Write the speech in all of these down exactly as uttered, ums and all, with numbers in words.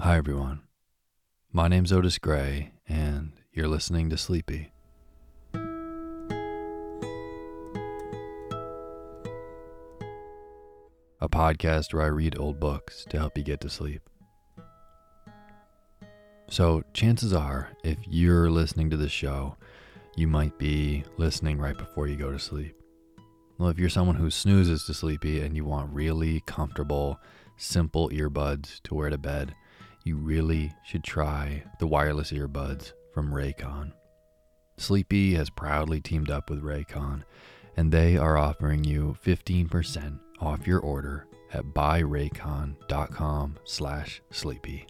Hi everyone, my name's Otis Gray and you're listening to Sleepy. A podcast where I read old books to help you get to sleep. So chances are, if you're listening to this show, you might be listening right before you go to sleep. Well, if you're someone who snoozes to sleepy and you want really comfortable, simple earbuds to wear to bed, you really should try the wireless earbuds from Raycon. Sleepy has proudly teamed up with Raycon, and they are offering you fifteen percent off your order at buyraycon.com slash sleepy.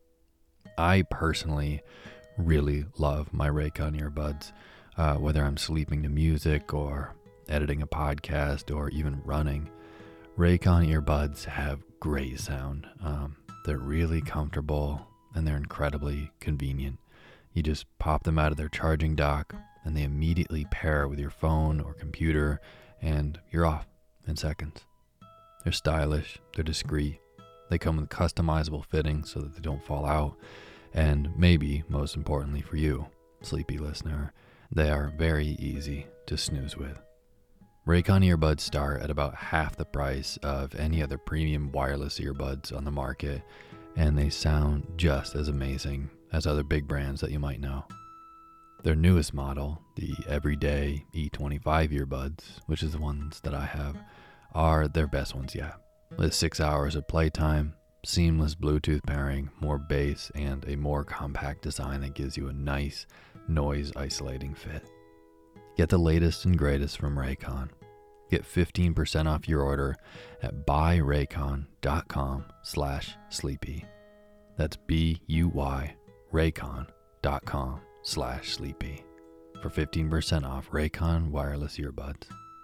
I personally really love my Raycon earbuds, uh, whether I'm sleeping to music or editing a podcast or even running. Raycon earbuds have great sound. Um, they're really comfortable and they're incredibly convenient. You just pop them out of their charging dock and they immediately pair with your phone or computer and you're off in seconds. They're stylish, they're discreet, they come with customizable fittings so that they don't fall out, and maybe most importantly for you, sleepy listener, they are very easy to snooze with. Raycon earbuds start at about half the price of any other premium wireless earbuds on the market, and they sound just as amazing as other big brands that you might know. Their newest model, the Everyday E twenty-five earbuds, which is the ones that I have, are their best ones yet. With six hours of playtime, seamless Bluetooth pairing, more bass, and a more compact design that gives you a nice noise isolating fit. Get the latest and greatest from Raycon. Get fifteen percent off your order at buyraycon.com slash sleepy. That's B-U-Y raycon.com slash sleepy for fifteen percent off Raycon wireless earbuds.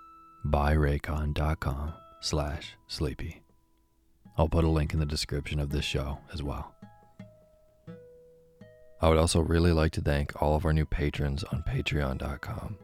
buyraycon.com slash sleepy. I'll put a link in the description of this show as well. I would also really like to thank all of our new patrons on patreon dot com.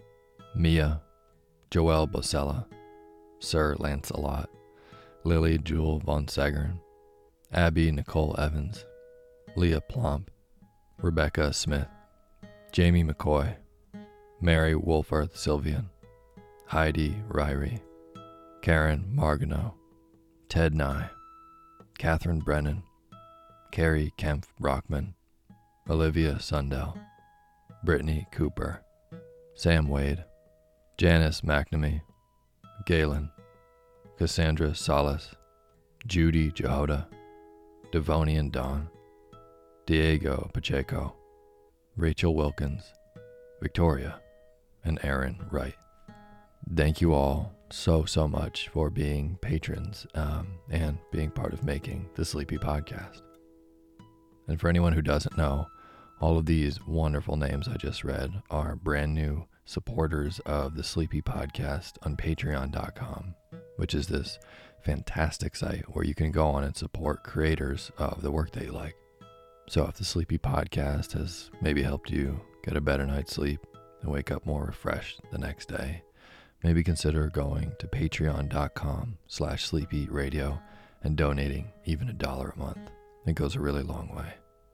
Mia, Joelle Bosella, Sir Lancelot, Lily Jewel von Segern, Abby Nicole Evans, Leah Plomp, Rebecca Smith, Jamie McCoy, Mary Wolfirth Sylvian, Heidi Ryrie, Karen Margano, Ted Nye, Catherine Brennan, Carrie Kempf Brockman, Olivia Sundell, Brittany Cooper, Sam Wade, Janice McNamee, Galen, Cassandra Salas, Judy Jehoda, Devonian Dawn, Diego Pacheco, Rachel Wilkins, Victoria, and Aaron Wright. Thank you all so, so much for being patrons um, and being part of making the Sleepy Podcast. And for anyone who doesn't know, all of these wonderful names I just read are brand new supporters of the Sleepy Podcast on patreon dot com, which is this fantastic site where you can go on and support creators of the work that you like. So if the Sleepy Podcast has maybe helped you get a better night's sleep and wake up more refreshed the next day, maybe consider going to patreon dot com slash sleepy radio and donating even a dollar a month. It goes a really long way.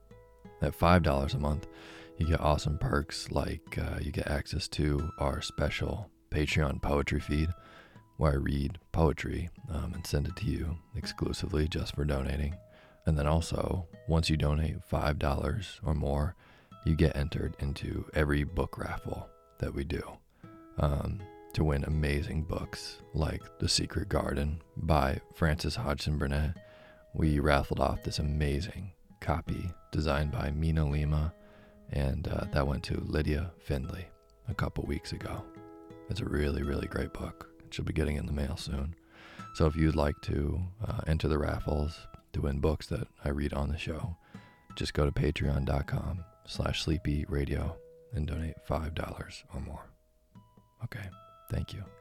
At five dollars a month, you get awesome perks like uh, you get access to our special Patreon poetry feed where I read poetry um, and send it to you exclusively just for donating. And then also, once you donate five dollars or more, you get entered into every book raffle that we do um, to win amazing books like The Secret Garden by Frances Hodgson Burnett. We raffled off this amazing copy designed by Mina Lima, and uh, that went to Lydia Findley a couple weeks ago. It's a really, really great book. It should be getting in the mail soon. So if you'd like to uh, enter the raffles to win books that I read on the show, just go to patreon dot com slash sleepy radio and donate five dollars or more. Okay, thank you.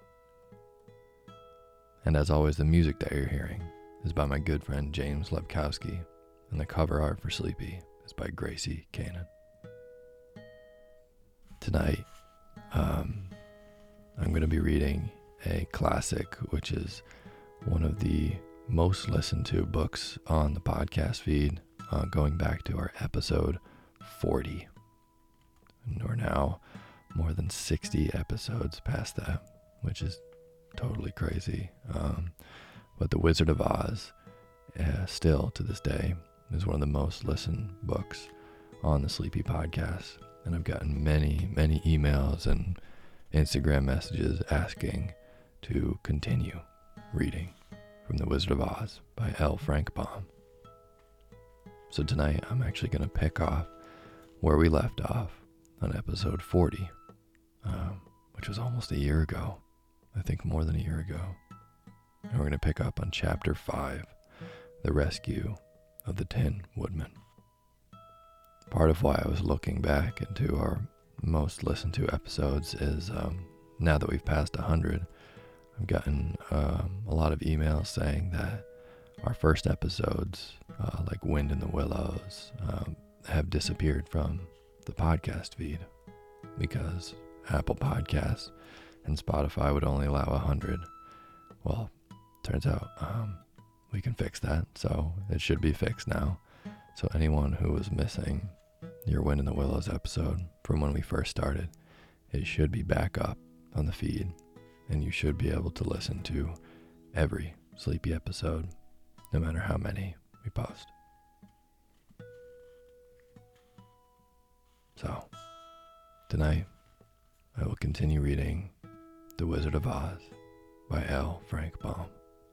And as always, the music that you're hearing is by my good friend James Lepkowski, and the cover art for Sleepy is by Gracie Kanan. Tonight, um, I'm going to be reading a classic, which is one of the most listened to books on the podcast feed uh, going back to our episode forty. And we're now more than sixty episodes past that, which is totally crazy. Um, but The Wizard of Oz, uh, still to this day, is one of the most listened books on the Sleepy Podcast. And I've gotten many, many emails and Instagram messages asking to continue reading from The Wizard of Oz by L. Frank Baum. So tonight I'm actually going to pick off where we left off on episode forty, um, which was almost a year ago. I think more than a year ago. And we're going to pick up on chapter five, The Rescue of the Tin Woodman. Part of why I was looking back into our most listened to episodes is um, now that we've passed one hundred, I've gotten um, a lot of emails saying that our first episodes, uh, like Wind in the Willows, um, have disappeared from the podcast feed because Apple Podcasts and Spotify would only allow one hundred. Well, turns out um, we can fix that, so it should be fixed now. So anyone who was missing your Wind in the Willows episode from when we first started, it should be back up on the feed, and you should be able to listen to every Sleepy episode, no matter how many we post. So, tonight, I will continue reading The Wizard of Oz by L. Frank Baum.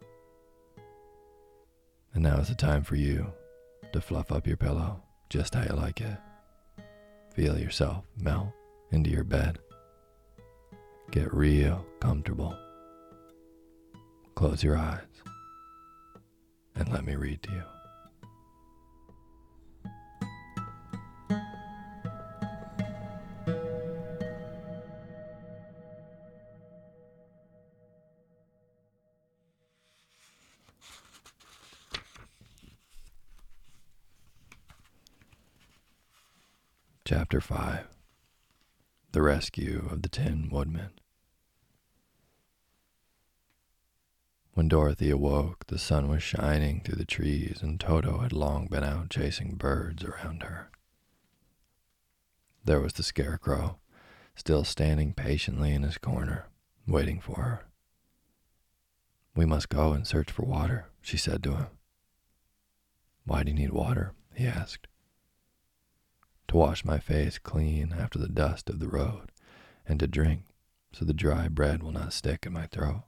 And now is the time for you to fluff up your pillow just how you like it. Feel yourself melt into your bed. Get real comfortable. Close your eyes and let me read to you. Chapter five, The Rescue of the Tin Woodman. When Dorothy awoke, the sun was shining through the trees, and Toto had long been out chasing birds around her. There was the Scarecrow, still standing patiently in his corner, waiting for her. "We must go and search for water," she said to him. "Why do you need water?" he asked. "To wash my face clean after the dust of the road, and to drink, so the dry bread will not stick in my throat."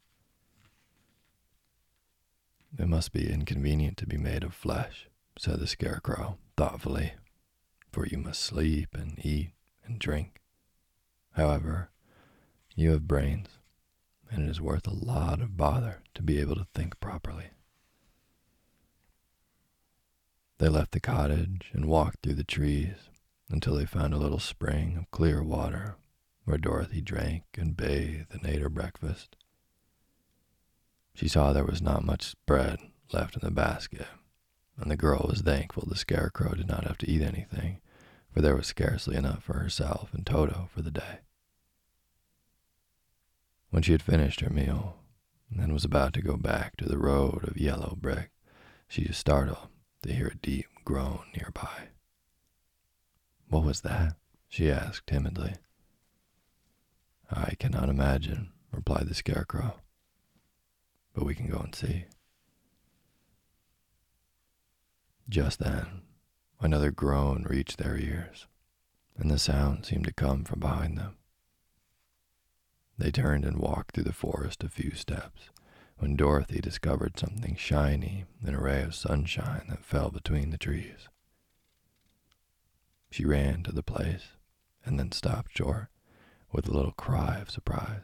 "It must be inconvenient to be made of flesh," said the Scarecrow thoughtfully, "for you must sleep and eat and drink. However, you have brains, and it is worth a lot of bother to be able to think properly." They left the cottage and walked through the trees until they found a little spring of clear water where Dorothy drank and bathed and ate her breakfast. She saw there was not much bread left in the basket, and the girl was thankful the Scarecrow did not have to eat anything, for there was scarcely enough for herself and Toto for the day. When she had finished her meal and was about to go back to the road of yellow brick, she was startled to hear a deep groan nearby. "What was that?" she asked timidly. "I cannot imagine," replied the Scarecrow, "but we can go and see." Just then, another groan reached their ears, and the sound seemed to come from behind them. They turned and walked through the forest a few steps, when Dorothy discovered something shiny in a ray of sunshine that fell between the trees. She ran to the place and then stopped short with a little cry of surprise.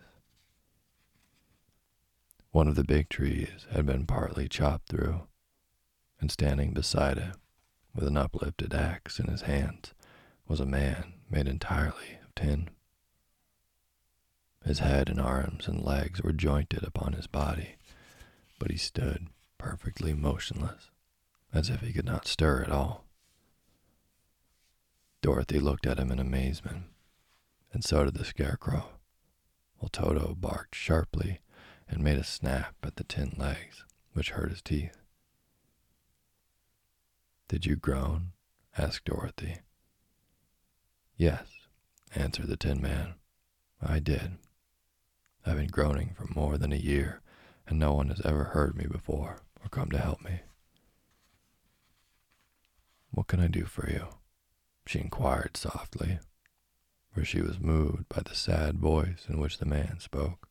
One of the big trees had been partly chopped through, and standing beside it, with an uplifted axe in his hands, was a man made entirely of tin. His head and arms and legs were jointed upon his body, but he stood perfectly motionless, as if he could not stir at all. Dorothy looked at him in amazement, and so did the Scarecrow, while Toto barked sharply and made a snap at the tin legs, which hurt his teeth. Did you groan? Asked Dorothy. Yes, answered the Tin Man. I did. I've been groaning for more than a year, and no one has ever heard me before or come to help me. What can I do for you? She inquired softly, for she was moved by the sad voice in which the man spoke.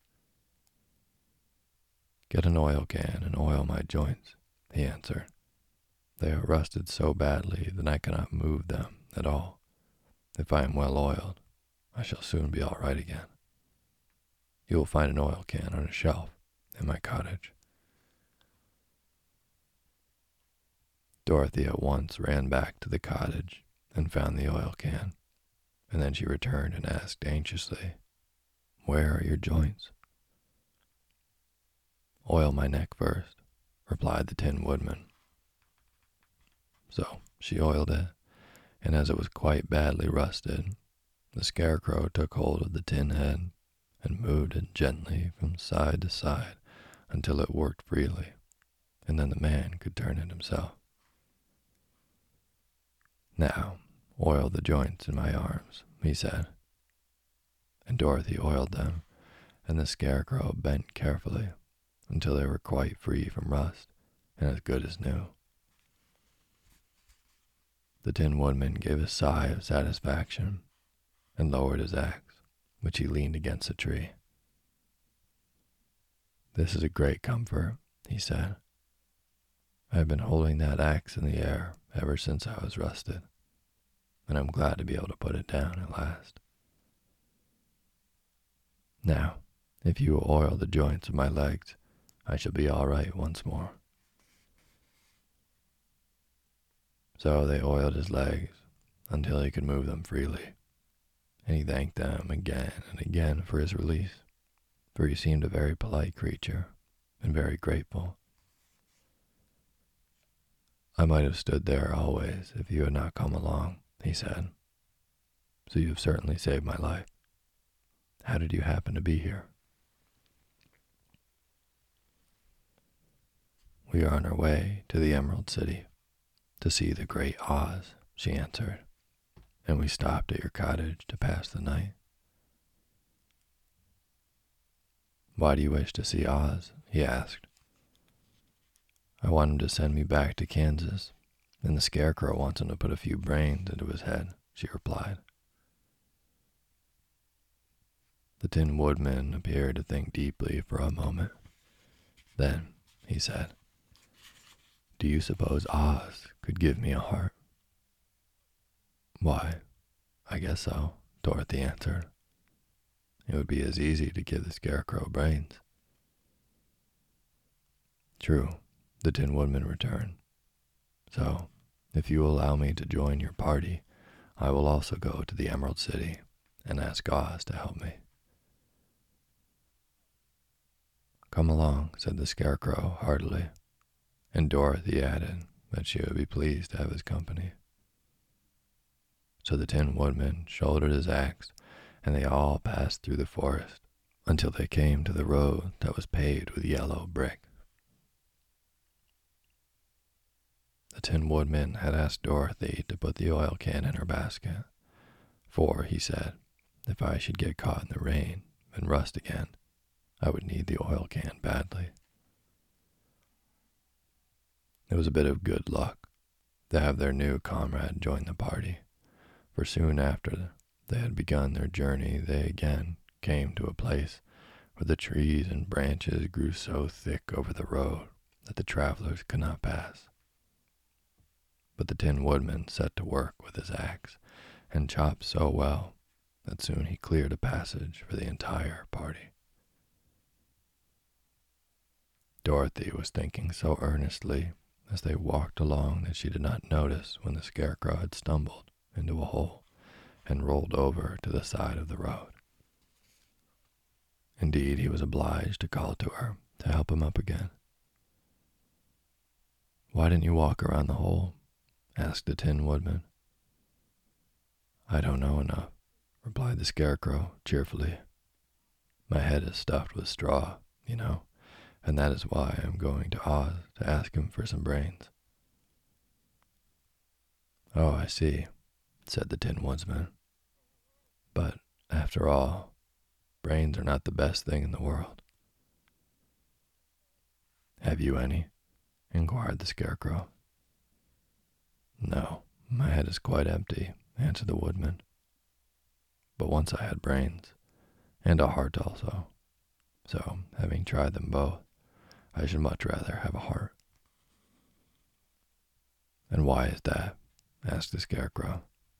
Get an oil can and oil my joints, he answered. They are rusted so badly that I cannot move them at all. If I am well oiled, I shall soon be all right again. You will find an oil can on a shelf in my cottage. Dorothy at once ran back to the cottage and found the oil can, and then she returned and asked anxiously, Where are your joints? Oil my neck first, replied the Tin Woodman. So she oiled it, and as it was quite badly rusted, the Scarecrow took hold of the tin head and moved it gently from side to side until it worked freely, and then the man could turn it himself. Now, oil the joints in my arms, he said. And Dorothy oiled them, and the Scarecrow bent carefully until they were quite free from rust and as good as new. The Tin Woodman gave a sigh of satisfaction and lowered his axe, which he leaned against a tree. This is a great comfort, he said. I have been holding that axe in the air ever since I was rusted, and I'm glad to be able to put it down at last. Now, if you will oil the joints of my legs, I shall be all right once more. So they oiled his legs until he could move them freely, and he thanked them again and again for his release, for he seemed a very polite creature and very grateful. I might have stood there always if you had not come along, he said. So you have certainly saved my life. How did you happen to be here? We are on our way to the Emerald City to see the great Oz, she answered, and we stopped at your cottage to pass the night. Why do you wish to see Oz? He asked. I want him to send me back to Kansas, and the Scarecrow wants him to put a few brains into his head, she replied. The Tin Woodman appeared to think deeply for a moment. Then he said, Do you suppose Oz could give me a heart? Why, I guess so, Dorothy answered. It would be as easy to give the Scarecrow brains. True, the Tin Woodman returned. So, if you will allow me to join your party, I will also go to the Emerald City and ask Oz to help me. Come along, said the Scarecrow heartily, and Dorothy added that she would be pleased to have his company. So the Tin Woodman shouldered his axe, and they all passed through the forest until they came to the road that was paved with yellow brick. The Tin Woodman had asked Dorothy to put the oil can in her basket, for, he said, if I should get caught in the rain and rust again, I would need the oil can badly. It was a bit of good luck to have their new comrade join the party, for soon after they had begun their journey, they again came to a place where the trees and branches grew so thick over the road that the travelers could not pass. But the Tin Woodman set to work with his axe and chopped so well that soon he cleared a passage for the entire party. Dorothy was thinking so earnestly as they walked along that she did not notice when the Scarecrow had stumbled into a hole and rolled over to the side of the road. Indeed, he was obliged to call to her to help him up again. Why didn't you walk around the hole? Asked the Tin Woodman. I don't know enough, replied the Scarecrow cheerfully. My head is stuffed with straw, you know, and that is why I am going to Oz to ask him for some brains. "Oh, I see," said the Tin Woodsman. "But, after all, brains are not the best thing in the world." "Have you any?" inquired the Scarecrow. "No, my head is quite empty," answered the Woodman. "But once I had brains, and a heart also. So, having tried them both, I should much rather have a heart." "And why is that?" asked the Scarecrow.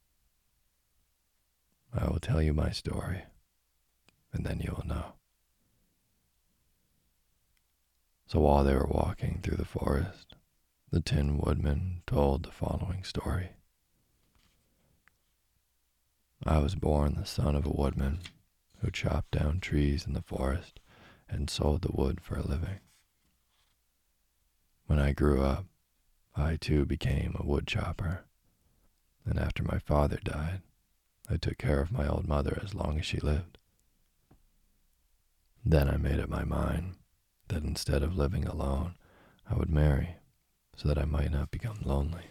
"I will tell you my story, and then you will know." So while they were walking through the forest, the Tin Woodman told the following story. "I was born the son of a woodman who chopped down trees in the forest and sold the wood for a living. When I grew up, I too became a wood chopper, and after my father died, I took care of my old mother as long as she lived. Then I made up my mind that instead of living alone, I would marry so that I might not become lonely.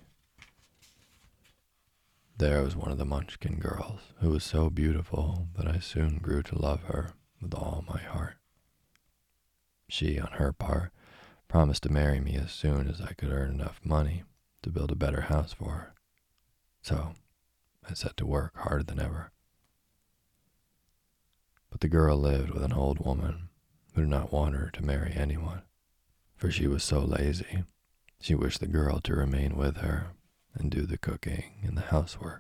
There was one of the Munchkin girls who was so beautiful that I soon grew to love her with all my heart. She, on her part, promised to marry me as soon as I could earn enough money to build a better house for her. So I set to work harder than ever. But the girl lived with an old woman who did not want her to marry anyone, for she was so lazy. She wished the girl to remain with her and do the cooking and the housework.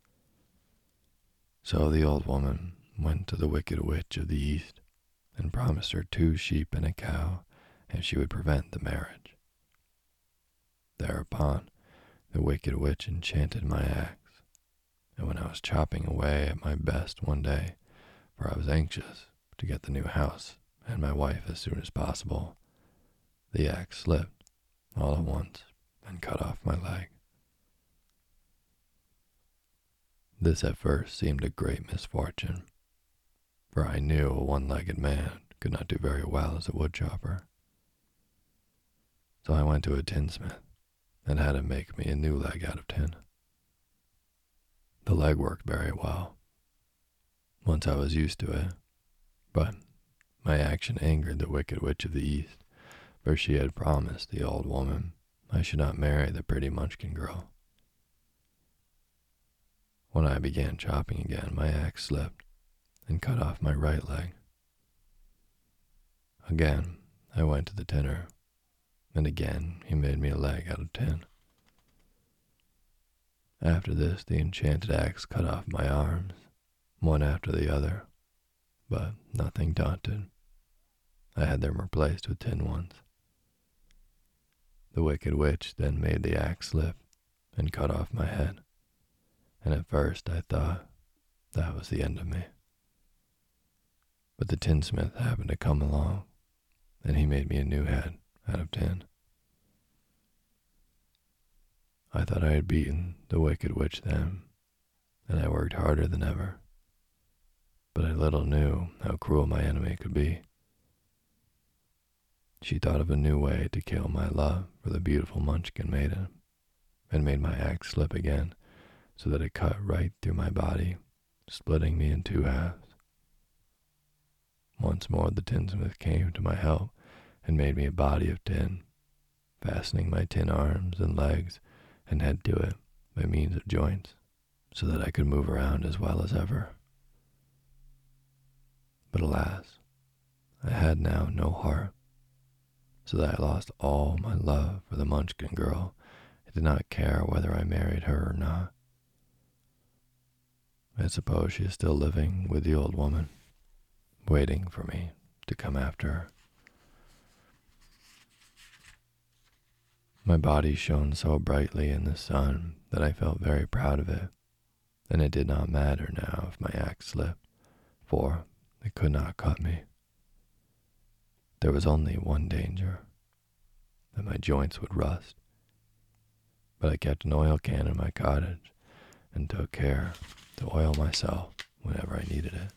So the old woman went to the Wicked Witch of the East and promised her two sheep and a cow if she would prevent the marriage. Thereupon, the Wicked Witch enchanted my axe, and when I was chopping away at my best one day, for I was anxious to get the new house and my wife as soon as possible, the axe slipped all at once and cut off my leg. This at first seemed a great misfortune, for I knew a one-legged man could not do very well as a woodchopper. So I went to a tinsmith and had him make me a new leg out of tin. The leg worked very well. Once I was used to it, but my action angered the Wicked Witch of the East, for she had promised the old woman I should not marry the pretty Munchkin girl. When I began chopping again, my axe slipped and cut off my right leg. Again, I went to the tinner, and again he made me a leg out of tin. After this, the enchanted axe cut off my arms, one after the other, but nothing daunted, I had them replaced with tin ones. The Wicked Witch then made the axe slip and cut off my head, and at first I thought that was the end of me. But the tinsmith happened to come along, and he made me a new head out of tin. I thought I had beaten the Wicked Witch then, and I worked harder than ever. But I little knew how cruel my enemy could be. She thought of a new way to kill my love for the beautiful Munchkin maiden, and made my axe slip again, so that it cut right through my body, splitting me in two halves. Once more the tinsmith came to my help and made me a body of tin, fastening my tin arms and legs and head to it by means of joints, so that I could move around as well as ever. But alas, I had now no heart, so that I lost all my love for the Munchkin girl and did not care whether I married her or not. I suppose she is still living with the old woman, waiting for me to come after her. My body shone so brightly in the sun that I felt very proud of it, and it did not matter now if my axe slipped, for it could not cut me. There was only one danger, that my joints would rust, but I kept an oil can in my cottage and took care to oil myself whenever I needed it.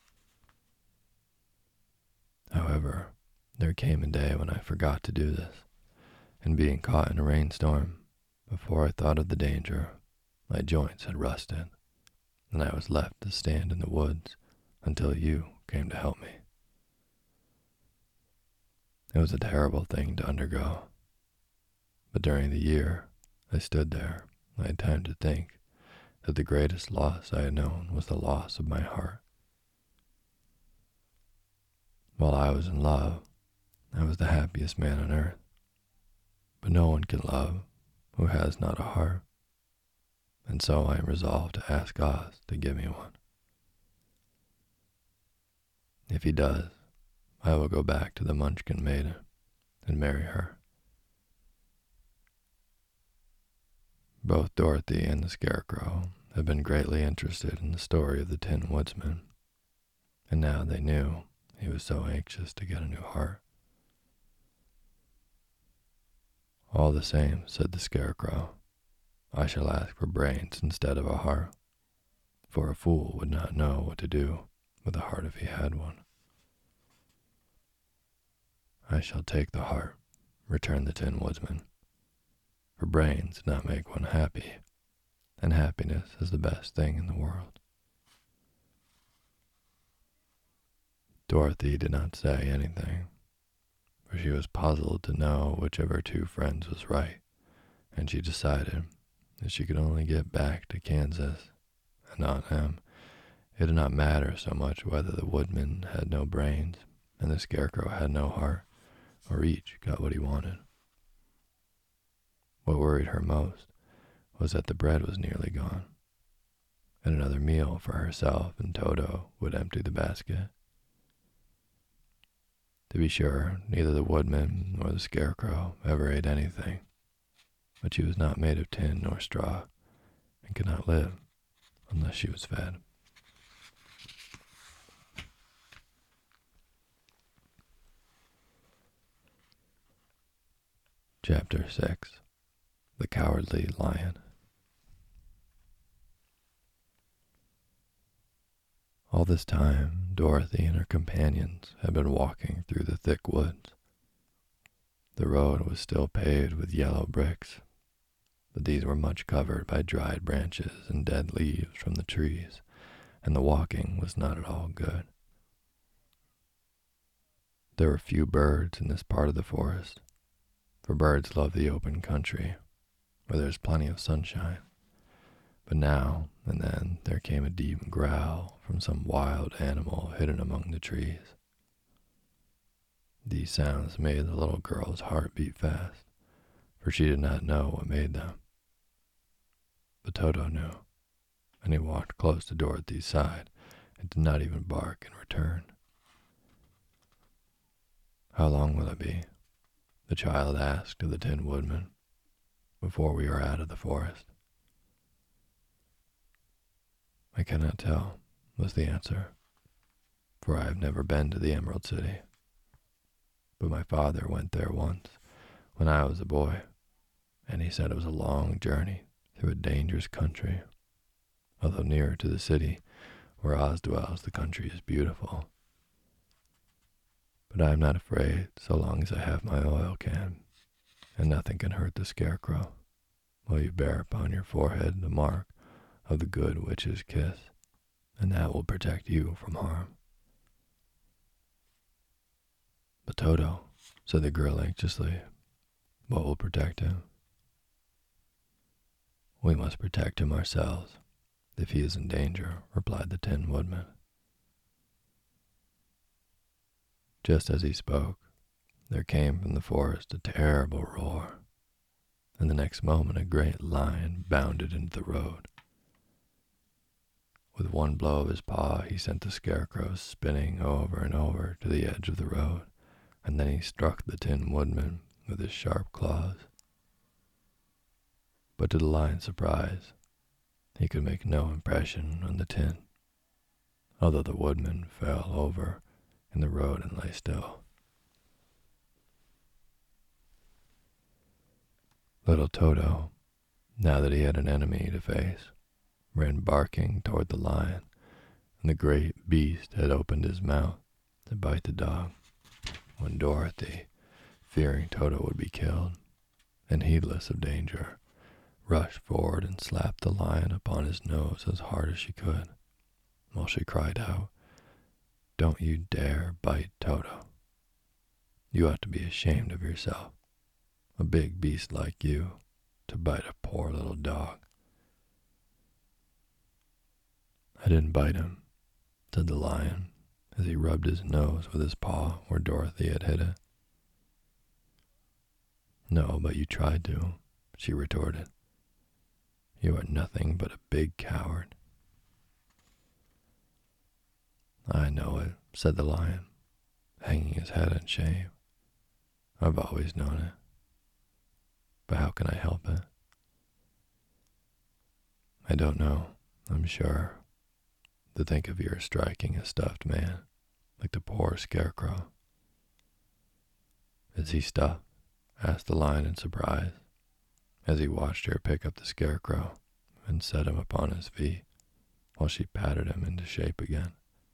However, there came a day when I forgot to do this, and being caught in a rainstorm, before I thought of the danger, My joints had rusted, and I was left to stand in the woods until you came to help me. It was a terrible thing to undergo, but during the year I stood there, I had time to think that the greatest loss I had known was the loss of my heart. While I was in love, I was the happiest man on earth, but no one can love who has not a heart, and so I am resolved to ask Oz to give me one. If he does, I will go back to the Munchkin maiden and marry her. Both Dorothy and the Scarecrow had been greatly interested in the story of the Tin Woodsman, and now they knew he was so anxious to get a new heart. All the same, said the Scarecrow, I shall ask for brains instead of a heart, for a fool would not know what to do with a heart if he had one. I shall take the heart, returned the Tin Woodsman, for brains do not make one happy, and happiness is the best thing in the world. Dorothy did not say anything, for she was puzzled to know which of her two friends was right, and she decided that she could only get back to Kansas and not him. It did not matter so much whether the Woodman had no brains and the Scarecrow had no heart, or each got what he wanted. What worried her most was that the bread was nearly gone, and another meal for herself and Toto would empty the basket. To be sure, neither the Woodman nor the Scarecrow ever ate anything, but she was not made of tin nor straw, and could not live unless she was fed. Chapter six. The Cowardly Lion. All this time, Dorothy and her companions had been walking through the thick woods. The road was still paved with yellow bricks, but these were much covered by dried branches and dead leaves from the trees, and the walking was not at all good. There were few birds in this part of the forest, for birds love the open country, where there is plenty of sunshine. But now and then there came a deep growl from some wild animal hidden among the trees. These sounds made the little girl's heart beat fast, for she did not know what made them. But Toto knew, and he walked close to Dorothy's side and did not even bark in return. How long will it be, the child asked of the Tin Woodman, before we are out of the forest? I cannot tell, was the answer, for I have never been to the Emerald City. But my father went there once, when I was a boy, and he said it was a long journey through a dangerous country. Although nearer to the city, where Oz dwells, the country is beautiful. But I am not afraid so long as I have my oil can, and nothing can hurt the Scarecrow, while you bear upon your forehead the mark of the good witch's kiss, and that will protect you from harm. But Toto, said the girl anxiously, what will protect him? We must protect him ourselves, if he is in danger, replied the Tin Woodman. Just as he spoke, there came from the forest a terrible roar, and the next moment a great lion bounded into the road. With one blow of his paw, he sent the Scarecrow spinning over and over to the edge of the road, and then he struck the Tin Woodman with his sharp claws. But to the lion's surprise, he could make no impression on the tin, although the Woodman fell over in the road and lay still. Little Toto, now that he had an enemy to face, ran barking toward the lion, and the great beast had opened his mouth to bite the dog, when Dorothy, fearing Toto would be killed, and heedless of danger, rushed forward and slapped the lion upon his nose as hard as she could, while she cried out, "Don't you dare bite Toto. You ought to be ashamed of yourself, a big beast like you, to bite a poor little dog." "I didn't bite him," said the lion, as he rubbed his nose with his paw where Dorothy had hit it. "No, but you tried to," she retorted. "You are nothing but a big coward." "I know it," said the lion, hanging his head in shame. "I've always known it. But how can I help it?" "I don't know, I'm sure. To think of your striking a stuffed man, like the poor scarecrow." "Is he stuffed?" asked the lion in surprise, as he watched her pick up the scarecrow and set him upon his feet, while she patted him into shape again.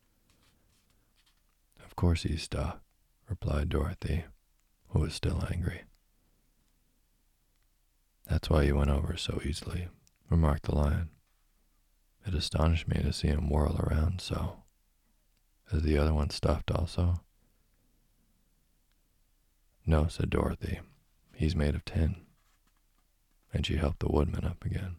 "Of course he's stuffed," replied Dorothy, who was still angry. "That's why you went over so easily," remarked the lion. "It astonished me to see him whirl around so. Is the other one stuffed also?" "No," said Dorothy. "He's made of tin." And she helped the woodman up again.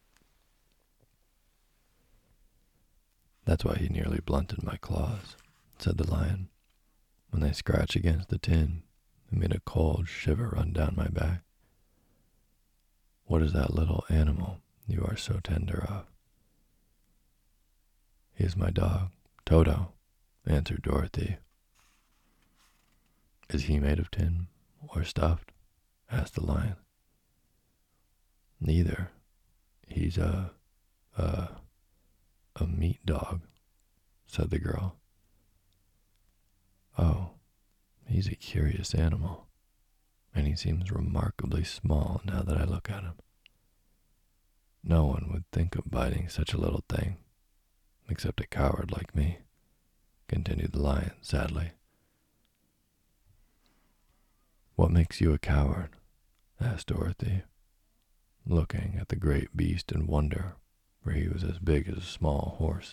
"That's why he nearly blunted my claws," said the lion. "When they scratched against the tin, it made a cold shiver run down my back." "What is that little animal you are so tender of?" "He is my dog, Toto," answered Dorothy. "Is he made of tin or stuffed?" asked the lion. "Neither. He's a, a, a meat dog," said the girl. "Oh, he's a curious animal, and he seems remarkably small now that I look at him. No one would think of biting such a little thing, except a coward like me," continued the lion sadly. "What makes you a coward?" asked Dorothy, looking at the great beast in wonder, for he was as big as a small horse.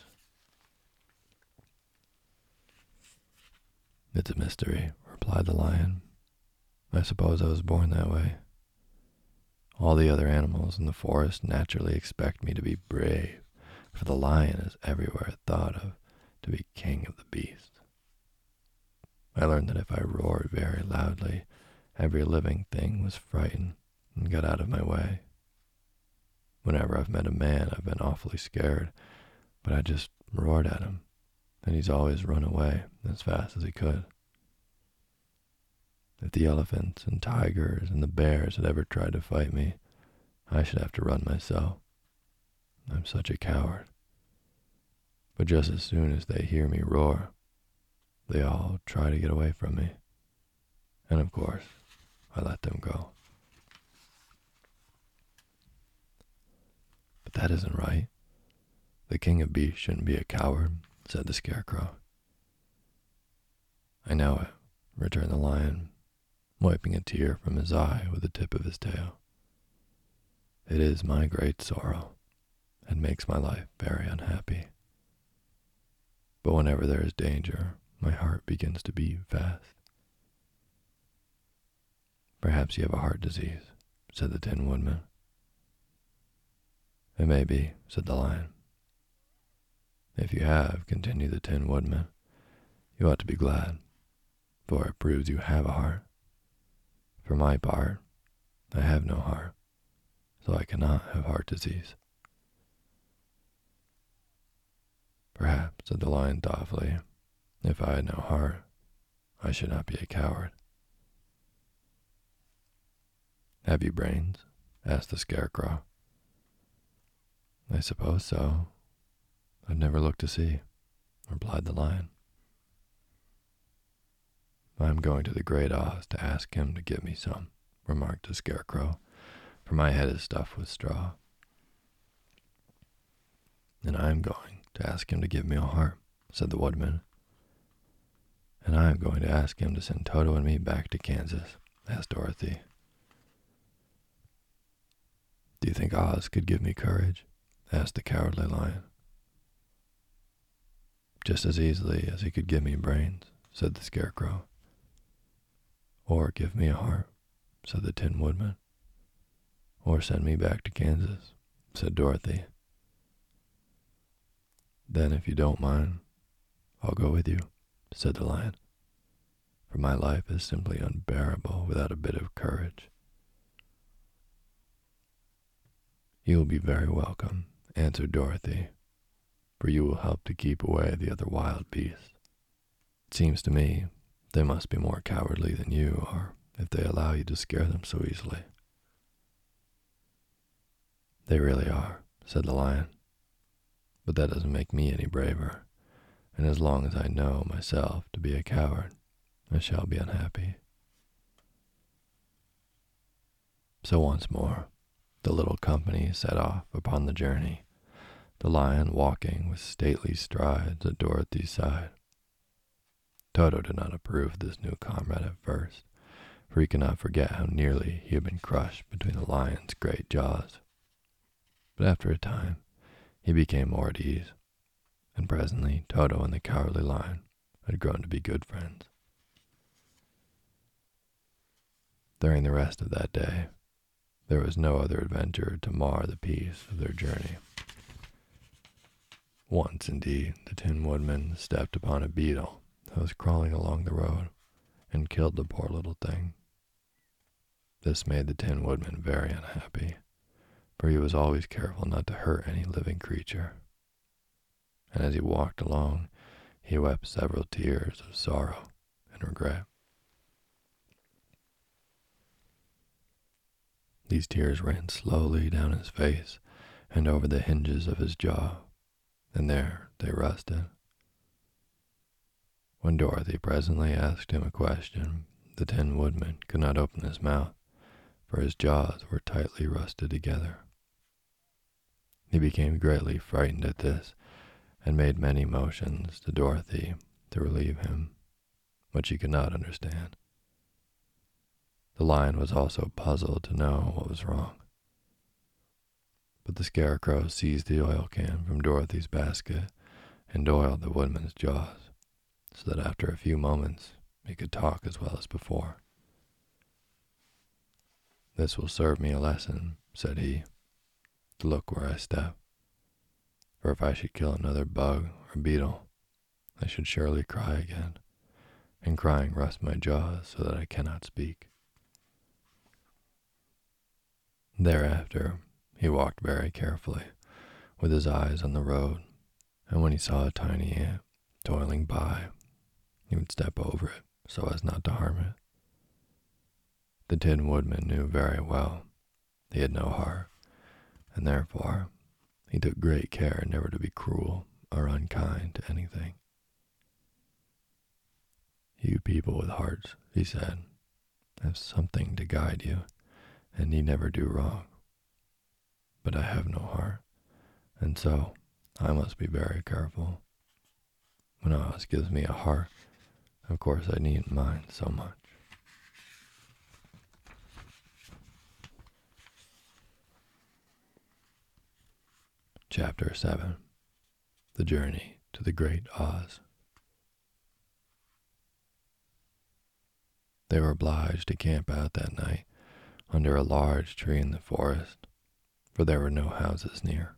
"It's a mystery," replied the lion. "I suppose I was born that way. All the other animals in the forest naturally expect me to be brave, for the lion is everywhere thought of to be king of the beasts. I learned that if I roared very loudly, every living thing was frightened and got out of my way. Whenever I've met a man, I've been awfully scared, but I just roared at him, and he's always run away as fast as he could. If the elephants and tigers and the bears had ever tried to fight me, I should have to run myself. I'm such a coward. But just as soon as they hear me roar, they all try to get away from me. And of course, I let them go." "But that isn't right. The king of beasts shouldn't be a coward," said the scarecrow. "I know it," returned the lion, wiping a tear from his eye with the tip of his tail. "It is my great sorrow, and makes my life very unhappy. But whenever there is danger, my heart begins to beat fast." "Perhaps you have a heart disease," said the Tin Woodman. "It may be," said the lion. "If you have," continued the Tin Woodman, "you ought to be glad, for it proves you have a heart. For my part, I have no heart, so I cannot have heart disease." "Perhaps," said the lion thoughtfully, "if I had no heart, I should not be a coward." "Have you brains?" asked the scarecrow. "I suppose so. I've never looked to see," replied the lion. "I'm going to the Great Oz to ask him to give me some," remarked the scarecrow, "for my head is stuffed with straw." "And I'm going to ask him to give me a heart," said the woodman. "And I'm going to ask him to send Toto and me back to Kansas," asked Dorothy. Do you think Oz could give me courage? Asked the Cowardly Lion. Just as easily as he could give me brains, said the Scarecrow. Or give me a heart, said the Tin Woodman. Or send me back to Kansas, said Dorothy. Then, if you don't mind, I'll go with you, said the Lion, for my life is simply unbearable without a bit of courage. You will be very welcome, answered Dorothy, for you will help to keep away the other wild beasts. It seems to me they must be more cowardly than you are if they allow you to scare them so easily. They really are, said the Lion, but that doesn't make me any braver, and as long as I know myself to be a coward, I shall be unhappy. So once more, the little company set off upon the journey, the Lion walking with stately strides at Dorothy's side. Toto did not approve of this new comrade at first, for he could not forget how nearly he had been crushed between the Lion's great jaws. But after a time, he became more at ease, and presently Toto and the Cowardly Lion had grown to be good friends. During the rest of that day, there was no other adventure to mar the peace of their journey. Once, indeed, the Tin Woodman stepped upon a beetle that was crawling along the road and killed the poor little thing. This made the Tin Woodman very unhappy, for he was always careful not to hurt any living creature. And as he walked along, he wept several tears of sorrow and regret. These tears ran slowly down his face and over the hinges of his jaw, and there they rested. When Dorothy presently asked him a question, the Tin Woodman could not open his mouth, for his jaws were tightly rusted together. He became greatly frightened at this, and made many motions to Dorothy to relieve him, but she could not understand. The Lion was also puzzled to know what was wrong. But the Scarecrow seized the oil can from Dorothy's basket and oiled the Woodman's jaws, so that after a few moments he could talk as well as before. "This will serve me a lesson," said he, "to look where I step. For if I should kill another bug or beetle, I should surely cry again, and crying rusts my jaws so that I cannot speak." Thereafter, he walked very carefully, with his eyes on the road, and when he saw a tiny ant toiling by, he would step over it so as not to harm it. The Tin Woodman knew very well he had no heart, and therefore he took great care never to be cruel or unkind to anything. "You people with hearts," he said, "have something to guide you, and need never do wrong. But I have no heart, and so I must be very careful. When Oz gives me a heart, of course I needn't mind so much." Chapter seven. The Journey to the Great Oz. They were obliged to camp out that night under a large tree in the forest, for there were no houses near.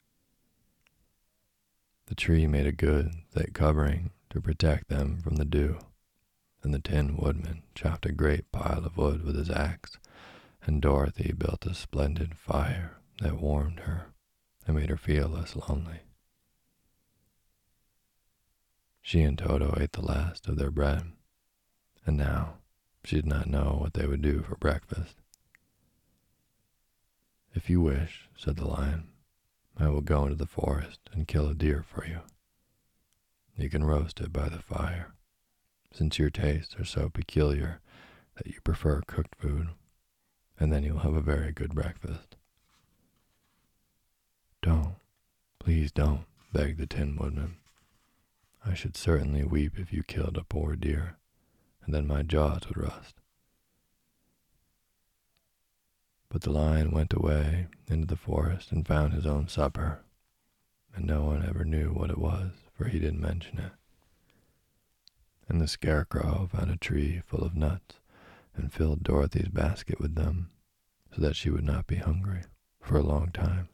The tree made a good, thick covering to protect them from the dew, and the Tin Woodman chopped a great pile of wood with his axe, and Dorothy built a splendid fire that warmed her and made her feel less lonely. She and Toto ate the last of their bread, and now she did not know what they would do for breakfast. "If you wish," said the Lion, "I will go into the forest and kill a deer for you. You can roast it by the fire, since your tastes are so peculiar that you prefer cooked food, and then you'll have a very good breakfast." "Don't, please don't," begged the Tin Woodman. "I should certainly weep if you killed a poor deer, and then my jaws would rust." But the lion went away into the forest and found his own supper, and no one ever knew what it was, for he didn't mention it. And the scarecrow found a tree full of nuts and filled Dorothy's basket with them, so that she would not be hungry for a long time.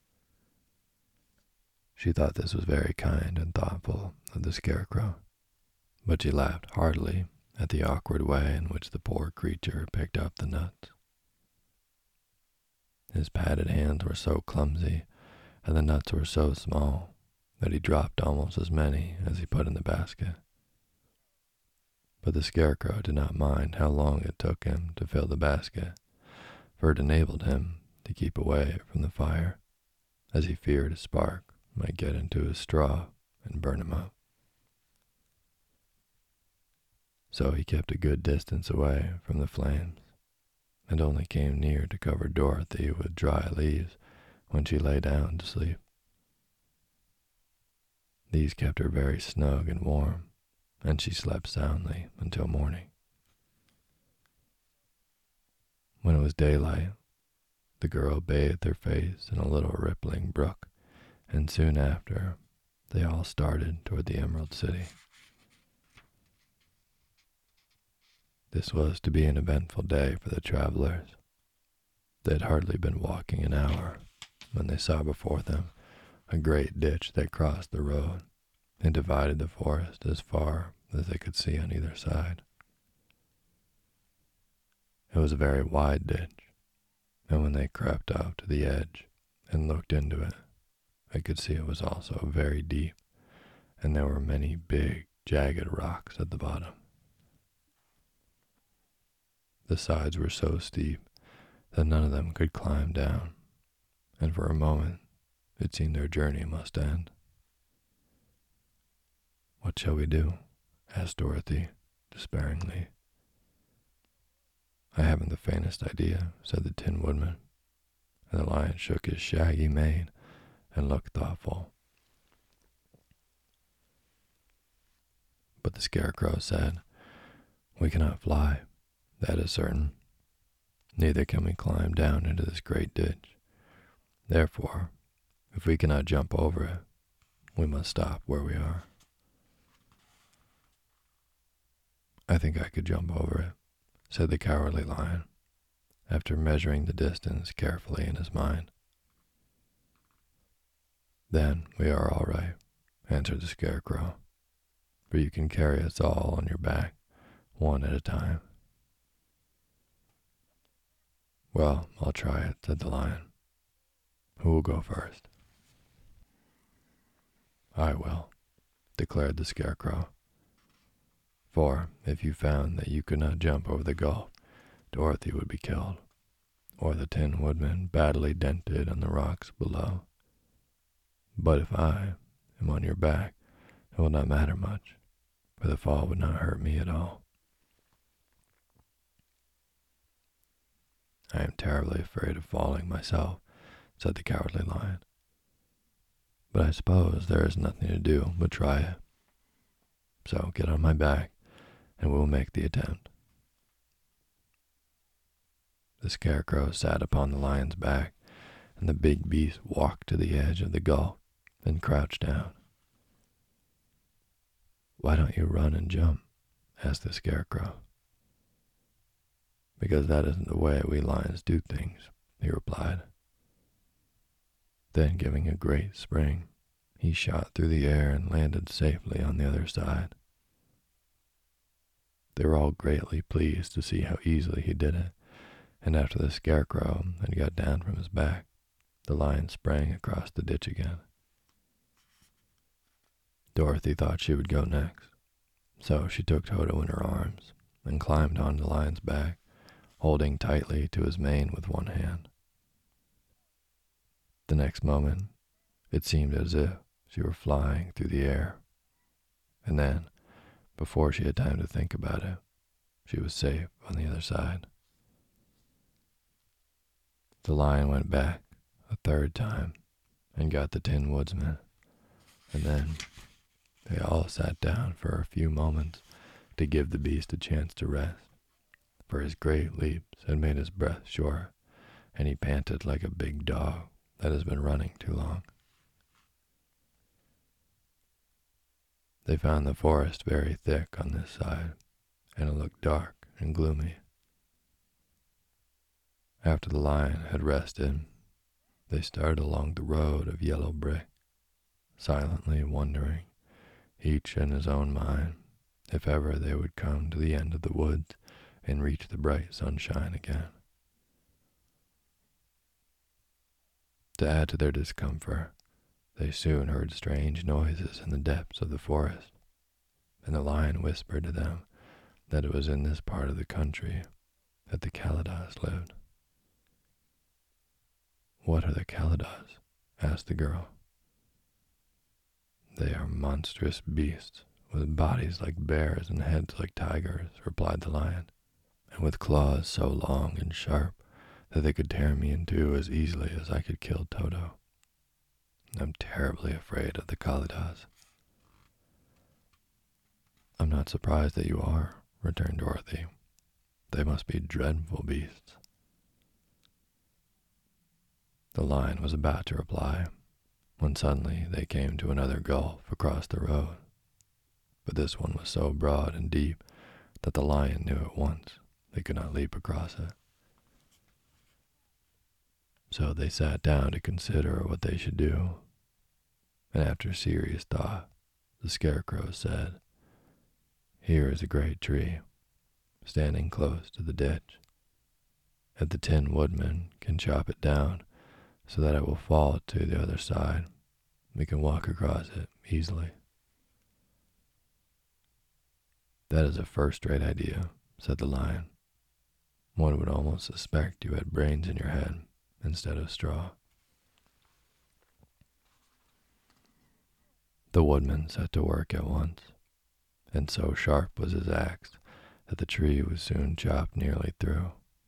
She thought this was very kind and thoughtful of the scarecrow, but she laughed heartily at the awkward way in which the poor creature picked up the nuts. His padded hands were so clumsy, and the nuts were so small, that he dropped almost as many as he put in the basket. But the scarecrow did not mind how long it took him to fill the basket, for it enabled him to keep away from the fire, as he feared a spark might get into his straw and burn him up. So he kept a good distance away from the flames, and only came near to cover Dorothy with dry leaves when she lay down to sleep. These kept her very snug and warm, and she slept soundly until morning. When it was daylight, the girl bathed her face in a little rippling brook, and soon after, they all started toward the Emerald City. This was to be an eventful day for the travelers. They had hardly been walking an hour when they saw before them a great ditch that crossed the road and divided the forest as far as they could see on either side. It was a very wide ditch, and when they crept up to the edge and looked into it, they could see it was also very deep, and there were many big, jagged rocks at the bottom. The sides were so steep that none of them could climb down, and for a moment it seemed their journey must end. "What shall we do?" asked Dorothy, despairingly. "I haven't the faintest idea," said the Tin Woodman, and the lion shook his shaggy mane and looked thoughtful. But the scarecrow said, "We cannot fly, that is certain. Neither can we climb down into this great ditch. Therefore, if we cannot jump over it, we must stop where we are." "I think I could jump over it," said the Cowardly Lion, after measuring the distance carefully in his mind. "Then we are all right," answered the Scarecrow, "for you can carry us all on your back, one at a time." "Well, I'll try it," said the Lion. "Who will go first?" "I will," declared the Scarecrow. "For if you found that you could not jump over the gulf, Dorothy would be killed, or the Tin Woodman badly dented on the rocks below. But if I am on your back, it will not matter much, for the fall would not hurt me at all." "I am terribly afraid of falling myself," said the Cowardly Lion. "But I suppose there is nothing to do but try it. So get on my back, and we will make the attempt." The Scarecrow sat upon the lion's back, and the big beast walked to the edge of the gulf and crouched down. "Why don't you run and jump?" asked the Scarecrow. "Because that isn't the way we lions do things," he replied. Then, giving a great spring, he shot through the air and landed safely on the other side. They were all greatly pleased to see how easily he did it, and after the Scarecrow had got down from his back, the lion sprang across the ditch again. Dorothy thought she would go next, so she took Toto in her arms and climbed on the lion's back, holding tightly to his mane with one hand. The next moment, it seemed as if she were flying through the air, and then, before she had time to think about it, she was safe on the other side. The lion went back a third time and got the Tin Woodsman, and then they all sat down for a few moments to give the beast a chance to rest, for his great leaps had made his breath short, and he panted like a big dog that has been running too long. They found the forest very thick on this side, and it looked dark and gloomy. After the lion had rested, they started along the road of yellow brick, silently wondering, each in his own mind, if ever they would come to the end of the woods and reach the bright sunshine again. To add to their discomfort, they soon heard strange noises in the depths of the forest, and the lion whispered to them that it was in this part of the country that the Kalydahs lived. "What are the Kalydahs?" asked the girl. "They are monstrous beasts, with bodies like bears and heads like tigers," replied the lion, "and with claws so long and sharp that they could tear me in two as easily as I could kill Toto. I'm terribly afraid of the Kalydahs." "I'm not surprised that you are," returned Dorothy. "They must be dreadful beasts." The lion was about to reply, when suddenly they came to another gulf across the road, but this one was so broad and deep that the lion knew at once they could not leap across it. So they sat down to consider what they should do, and after serious thought, the Scarecrow said, "Here is a great tree, standing close to the ditch. If the Tin Woodman can chop it down so that it will fall to the other side, we can walk across it easily." "That is a first-rate idea," said the lion. "One would almost suspect you had brains in your head instead of straw." The woodman set to work at once, and so sharp was his axe that the tree was soon chopped nearly through.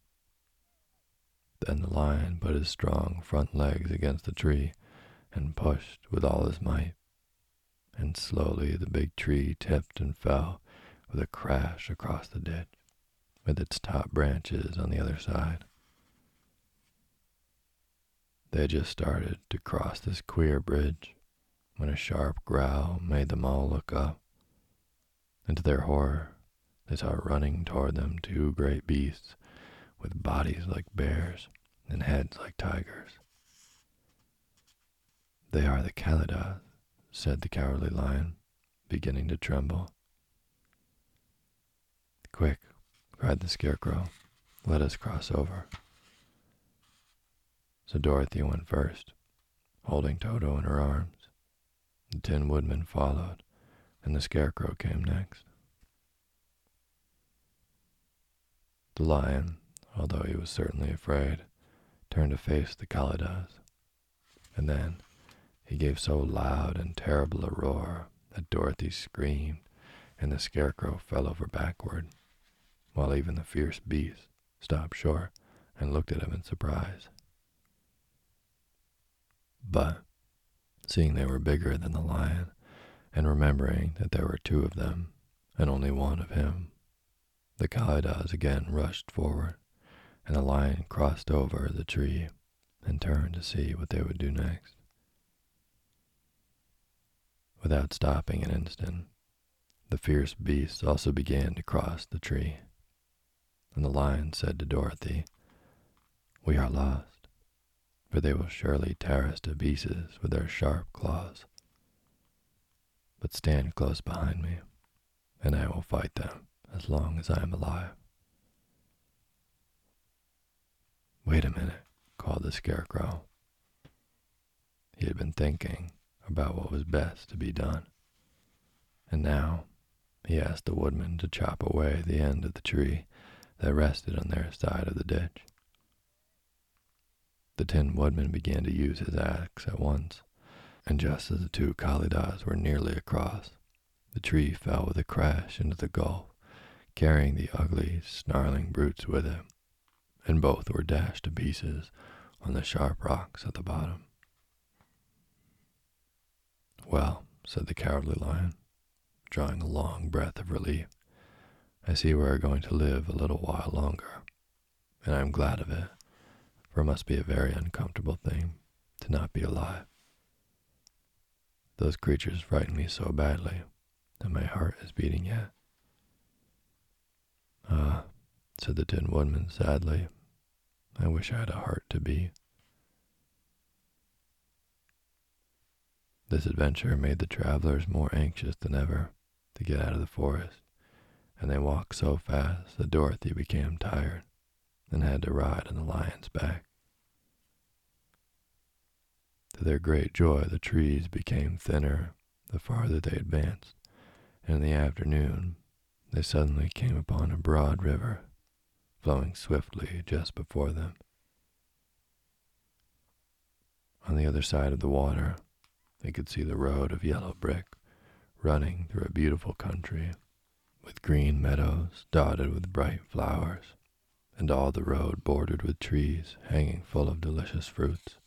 Then the lion put his strong front legs against the tree and pushed with all his might, and slowly the big tree tipped and fell with a crash across the ditch, with its top branches on the other side. They had just started to cross this queer bridge when a sharp growl made them all look up, and to their horror they saw running toward them two great beasts with bodies like bears and heads like tigers. "They are the Kalydahs," said the Cowardly Lion, beginning to tremble. "Quick," cried the Scarecrow, "let us cross over." So Dorothy went first, holding Toto in her arms. The Tin Woodman followed, and the Scarecrow came next. The lion, although he was certainly afraid, turned to face the Kalydahs, and then he gave so loud and terrible a roar that Dorothy screamed, and the Scarecrow fell over backward, while even the fierce beast stopped short and looked at him in surprise. But, seeing they were bigger than the lion, and remembering that there were two of them and only one of him, the Kalydahs again rushed forward, and the lion crossed over the tree and turned to see what they would do next. Without stopping an instant, the fierce beasts also began to cross the tree, and the lion said to Dorothy, "We are lost, for they will surely tear us to pieces with their sharp claws. But stand close behind me, and I will fight them as long as I am alive." "Wait a minute," called the Scarecrow. He had been thinking about what was best to be done, and now he asked the woodman to chop away the end of the tree that rested on their side of the ditch. The Tin Woodman began to use his axe at once, and just as the two Kalydahs were nearly across, the tree fell with a crash into the gulf, carrying the ugly, snarling brutes with it, and both were dashed to pieces on the sharp rocks at the bottom. "Well," said the Cowardly Lion, drawing a long breath of relief, "I see we are going to live a little while longer, and I am glad of it, for it must be a very uncomfortable thing to not be alive. Those creatures frighten me so badly that my heart is beating yet. Ah, said the Tin Woodman sadly, I wish I had a heart to beat. This adventure made the travelers more anxious than ever to get out of the forest, and they walked so fast that Dorothy became tired and had to ride on the lion's back. To their great joy, the trees became thinner the farther they advanced, and in the afternoon they suddenly came upon a broad river flowing swiftly just before them. On the other side of the water, they could see the road of yellow brick running through a beautiful country with green meadows dotted with bright flowers, and all the road bordered with trees hanging full of delicious fruits.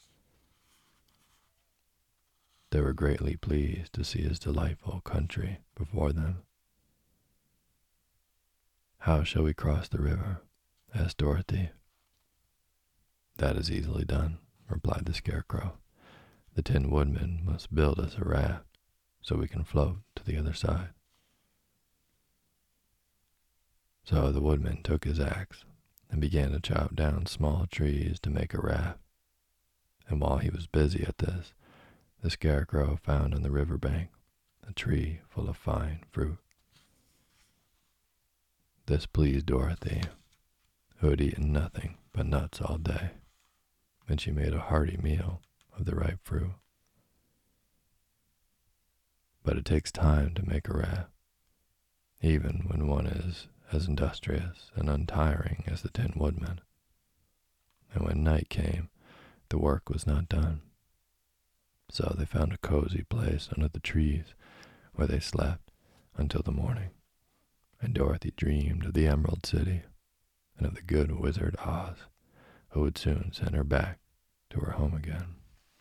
They were greatly pleased to see his delightful country before them. How shall we cross the river? Asked Dorothy. That is easily done, replied the Scarecrow. The Tin Woodman must build us a raft so we can float to the other side. So the Woodman took his axe and began to chop down small trees to make a raft. And while he was busy at this, the Scarecrow found on the river bank a tree full of fine fruit. This pleased Dorothy, who had eaten nothing but nuts all day, and she made a hearty meal of the ripe fruit. But it takes time to make a raft, even when one is as industrious and untiring as the Tin Woodman. And when night came, the work was not done. So they found a cozy place under the trees where they slept until the morning, and Dorothy dreamed of the Emerald City and of the good wizard Oz, who would soon send her back to her home again.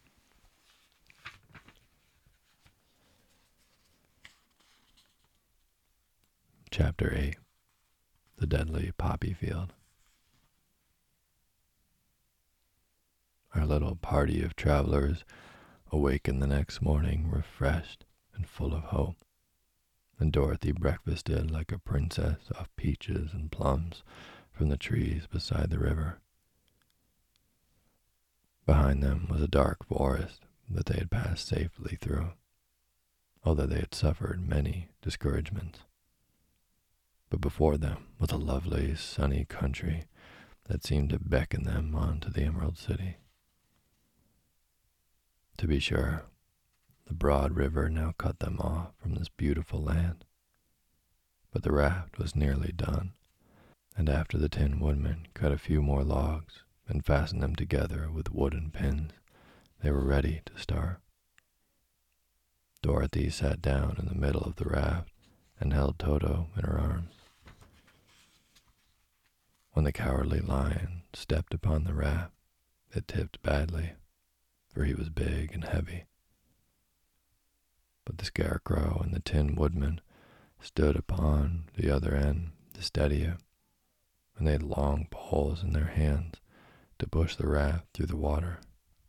Chapter eight. The Deadly Poppy Field. Our little party of travelers awakened the next morning refreshed and full of hope, and Dorothy breakfasted like a princess off peaches and plums from the trees beside the river. Behind them was a dark forest that they had passed safely through, although they had suffered many discouragements. But before them was a lovely, sunny country that seemed to beckon them on to the Emerald City. To be sure, the broad river now cut them off from this beautiful land, but the raft was nearly done, and after the Tin Woodman cut a few more logs and fastened them together with wooden pins, they were ready to start. Dorothy sat down in the middle of the raft and held Toto in her arms. When the Cowardly Lion stepped upon the raft, it tipped badly, for he was big and heavy. But the Scarecrow and the Tin Woodman stood upon the other end to steady it, and they had long poles in their hands to push the raft through the water.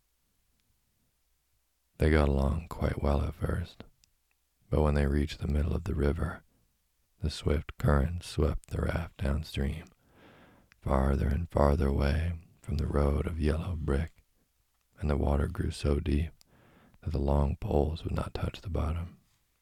They got along quite well at first, but when they reached the middle of the river, the swift current swept the raft downstream, farther and farther away from the road of yellow brick, and the water grew so deep that the long poles would not touch the bottom.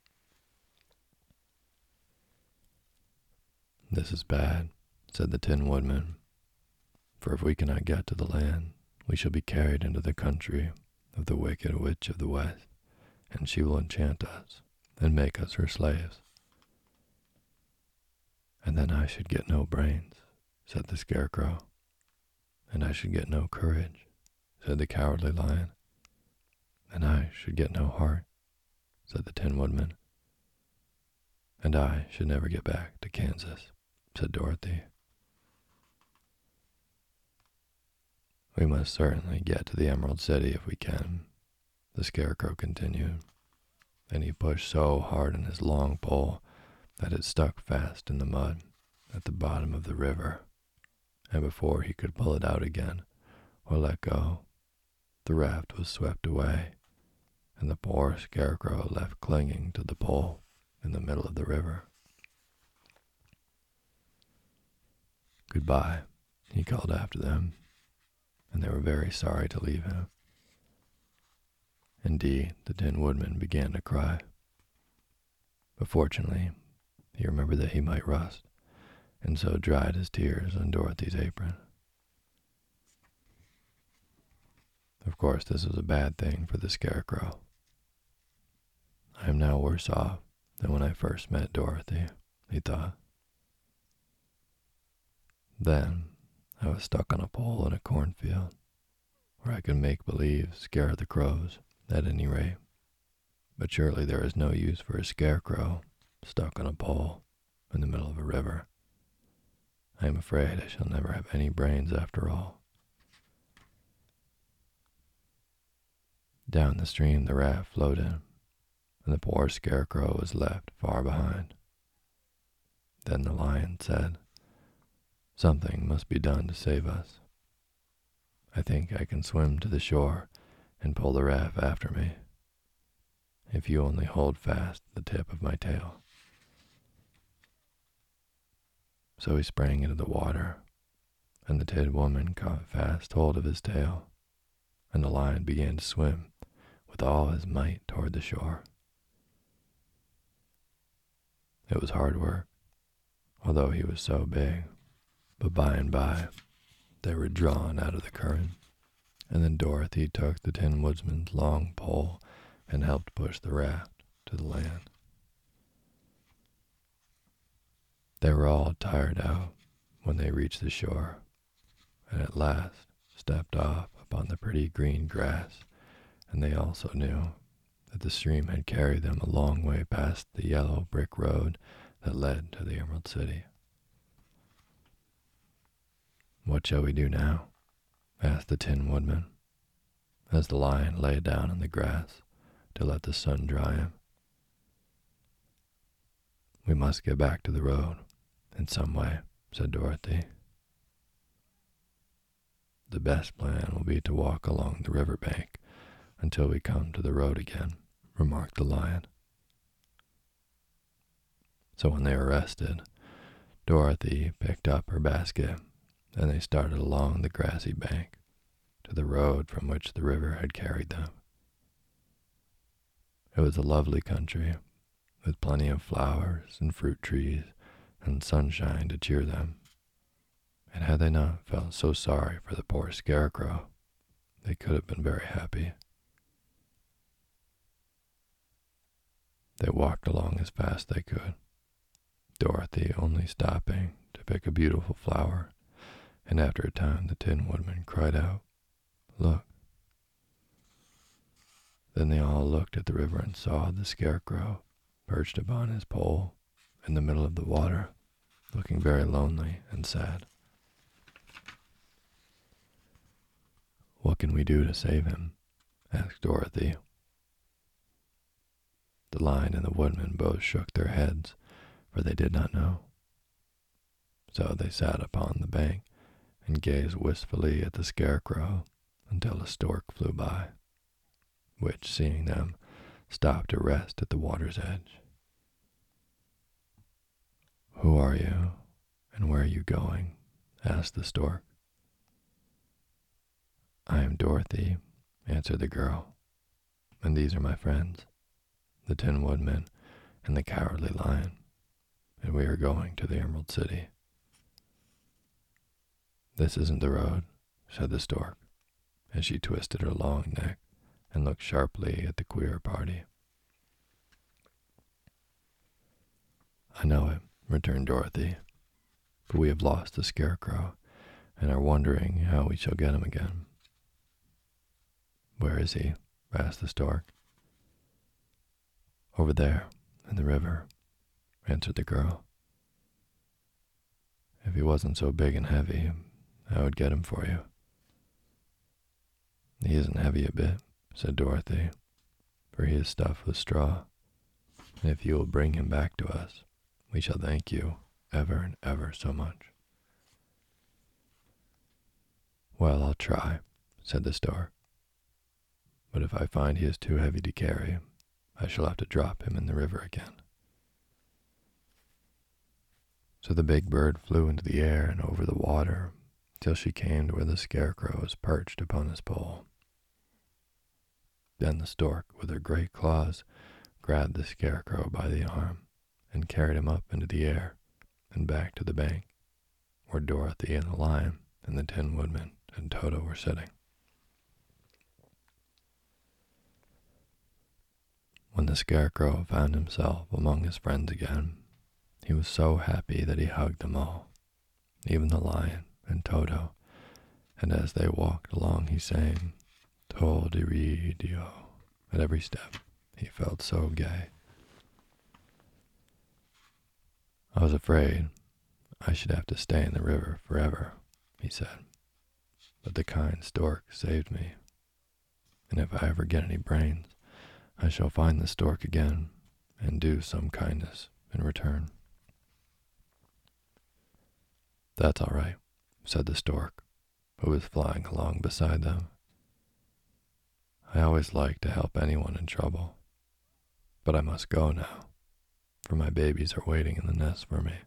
This is bad, said the Tin Woodman, for if we cannot get to the land, we shall be carried into the country of the Wicked Witch of the West, and she will enchant us and make us her slaves. And then I should get no brains, said the Scarecrow. And I should get no courage, said the Cowardly Lion. And I should get no heart, said the Tin Woodman. And I should never get back to Kansas, said Dorothy. We must certainly get to the Emerald City if we can, the Scarecrow continued, and he pushed so hard on his long pole that it stuck fast in the mud at the bottom of the river, and before he could pull it out again, or let go, the raft was swept away, and the poor scarecrow left clinging to the pole in the middle of the river. "Goodbye," he called after them, and they were very sorry to leave him. Indeed, the Tin Woodman began to cry. But fortunately, he remembered that he might rust, and so dried his tears on Dorothy's apron. Of course, this was a bad thing for the Scarecrow. "I am now worse off than when I first met Dorothy," he thought. Then I was stuck on a pole in a cornfield, where I could make believe scare the crows, at any rate. But surely there is no use for a scarecrow stuck on a pole in the middle of a river. I am afraid I shall never have any brains after all. Down the stream the raft floated, and the poor scarecrow was left far behind. Then the lion said, "Something must be done to save us. I think I can swim to the shore and pull the raft after me, if you only hold fast the tip of my tail." So he sprang into the water, and the Tin Woodman caught fast hold of his tail, and the lion began to swim with all his might toward the shore. It was hard work, although he was so big, but by and by they were drawn out of the current, and then Dorothy took the Tin Woodman's long pole and helped push the raft to the land. They were all tired out when they reached the shore, and at last stepped off upon the pretty green grass, and they also knew that the stream had carried them a long way past the yellow brick road that led to the Emerald City. "What shall we do now?" asked the Tin Woodman, as the lion lay down in the grass to let the sun dry him. "We must get back to the road in some way," said Dorothy. "The best plan will be to walk along the river bank until we come to the road again," remarked the lion. So when they were rested, Dorothy picked up her basket, and they started along the grassy bank to the road from which the river had carried them. It was a lovely country, with plenty of flowers and fruit trees and sunshine to cheer them, and had they not felt so sorry for the poor scarecrow, they could have been very happy. They walked along as fast as they could, Dorothy only stopping to pick a beautiful flower, and after a time the Tin Woodman cried out, "Look." Then they all looked at the river and saw the Scarecrow perched upon his pole in the middle of the water, looking very lonely and sad. "What can we do to save him?" asked Dorothy. The Lion and the Woodman both shook their heads, for they did not know. So they sat upon the bank and gazed wistfully at the Scarecrow until a stork flew by, which, seeing them, stopped to rest at the water's edge. "Who are you, and where are you going?" asked the stork. "I am Dorothy," answered the girl, "and these are my friends, the Tin Woodman and the Cowardly Lion, and we are going to the Emerald City." "This isn't the road," said the stork, as she twisted her long neck and looked sharply at the queer party. "I know it," returned Dorothy, "but we have lost the Scarecrow and are wondering how we shall get him again." "Where is he?" asked the stork. "Over there, in the river," answered the girl. "If he wasn't so big and heavy, I would get him for you." "He isn't heavy a bit," said Dorothy, "for he is stuffed with straw, and if you will bring him back to us, we shall thank you ever and ever so much." "Well, I'll try," said the stork. But if I find he is too heavy to carry, I shall have to drop him in the river again. So the big bird flew into the air and over the water till she came to where the scarecrow was perched upon his pole. Then the stork, with her great claws, grabbed the scarecrow by the arm and carried him up into the air and back to the bank, where Dorothy and the lion and the Tin Woodman and Toto were sitting. When the scarecrow found himself among his friends again, he was so happy that he hugged them all, even the lion and Toto, and as they walked along he sang "Tol-de-ri-de-o" at every step. He felt so gay. I was afraid I should have to stay in the river forever, he said, but the kind stork saved me, and if I ever get any brains, I shall find the stork again and do some kindness in return. That's all right, said the stork, who was flying along beside them. I always like to help anyone in trouble, but I must go now, for my babies are waiting in the nest for me.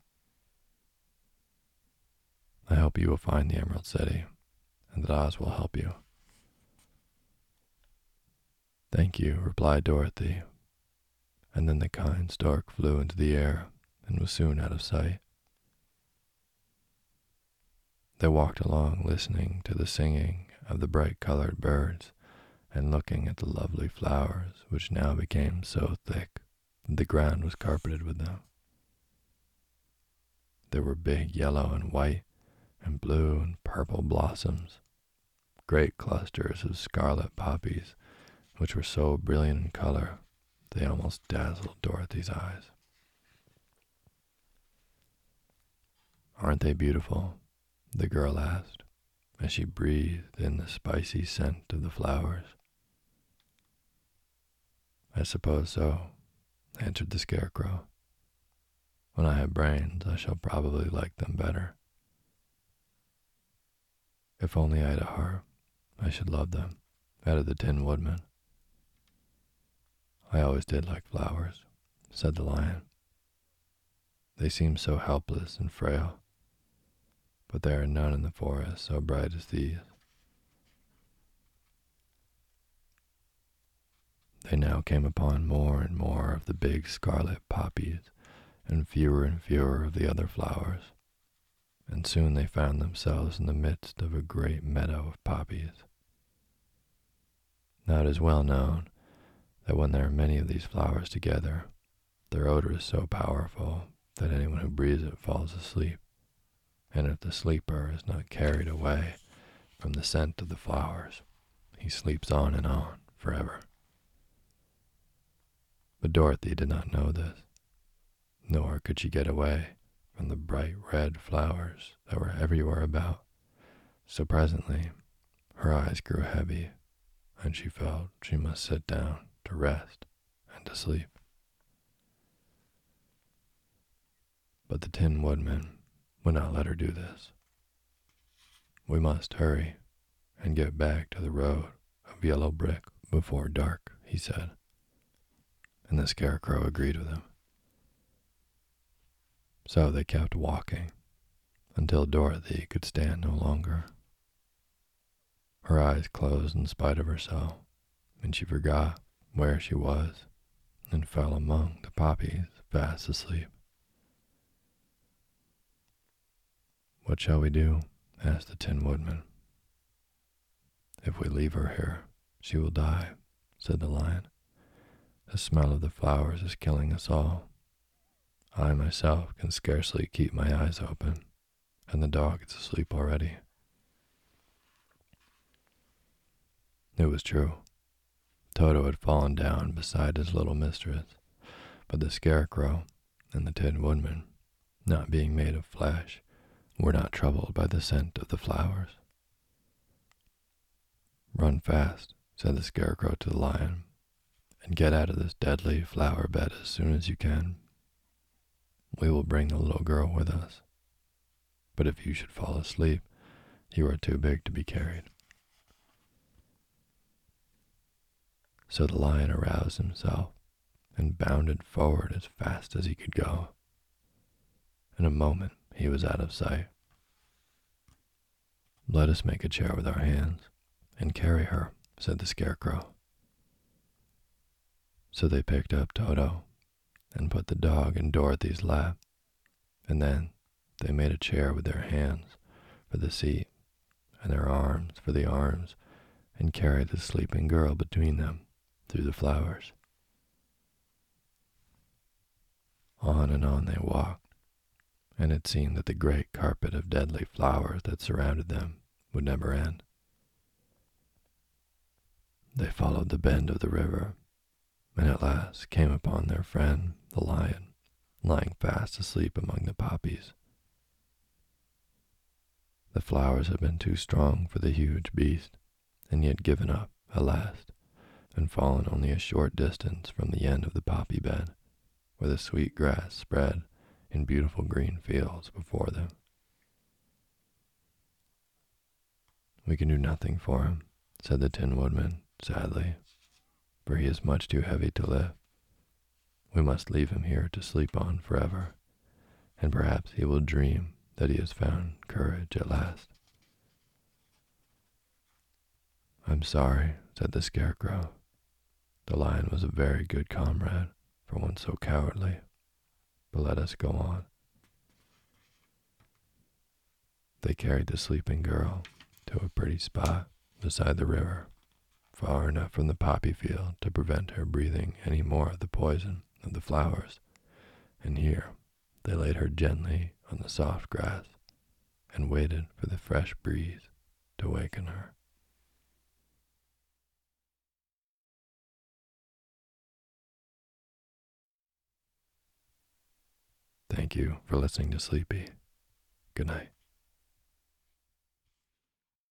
I hope you will find the Emerald City, and that Oz will help you. Thank you, replied Dorothy, and then the kind stork flew into the air and was soon out of sight. They walked along listening to the singing of the bright-colored birds and looking at the lovely flowers which now became so thick that the ground was carpeted with them. There were big yellow and white and blue and purple blossoms, great clusters of scarlet poppies which were so brilliant in color they almost dazzled Dorothy's eyes. Aren't they beautiful? The girl asked, as she breathed in the spicy scent of the flowers. I suppose so, answered the scarecrow. When I have brains, I shall probably like them better. If only I had a heart, I should love them, added the Tin Woodman. I always did like flowers, said the lion. They seem so helpless and frail, but there are none in the forest so bright as these. They now came upon more and more of the big scarlet poppies and fewer and fewer of the other flowers, and soon they found themselves in the midst of a great meadow of poppies. Now it is well known that when there are many of these flowers together, their odor is so powerful that anyone who breathes it falls asleep, and if the sleeper is not carried away from the scent of the flowers, he sleeps on and on forever. But Dorothy did not know this, nor could she get away from the bright red flowers that were everywhere about, so presently her eyes grew heavy, and she felt she must sit down to rest and to sleep. But the Tin Woodman would not let her do this. We must hurry and get back to the road of yellow brick before dark, he said, and the scarecrow agreed with him. So they kept walking until Dorothy could stand no longer. Her eyes closed in spite of herself, and she forgot where she was and fell among the poppies fast asleep. What shall we do? Asked the Tin Woodman. If we leave her here, she will die, said the lion. The smell of the flowers is killing us all. I myself can scarcely keep my eyes open, and the dog is asleep already. It was true. Toto had fallen down beside his little mistress, but the scarecrow and the Tin Woodman, not being made of flesh, were not troubled by the scent of the flowers. Run fast, said the scarecrow to the lion, and get out of this deadly flower bed as soon as you can. We will bring the little girl with us, but if you should fall asleep, you are too big to be carried. So the lion aroused himself and bounded forward as fast as he could go. In a moment he was out of sight. "Let us make a chair with our hands and carry her," said the Scarecrow. So they picked up Toto and put the dog in Dorothy's lap, and then they made a chair with their hands for the seat and their arms for the arms, and carried the sleeping girl between them through the flowers. On and on they walked, and it seemed that the great carpet of deadly flowers that surrounded them would never end. They followed the bend of the river, and at last came upon their friend, the lion, lying fast asleep among the poppies. The flowers had been too strong for the huge beast, and he had given up at last, and fallen only a short distance from the end of the poppy bed, where the sweet grass spread in beautiful green fields before them. "We can do nothing for him," said the Tin Woodman sadly, "for he is much too heavy to lift. We must leave him here to sleep on forever, and perhaps he will dream that he has found courage at last." "I'm sorry," said the Scarecrow. "The lion was a very good comrade for one so cowardly, but let us go on." They carried the sleeping girl to a pretty spot beside the river, far enough from the poppy field to prevent her breathing any more of the poison of the flowers, and here they laid her gently on the soft grass and waited for the fresh breeze to waken her. Thank you for listening to Sleepy. Good night.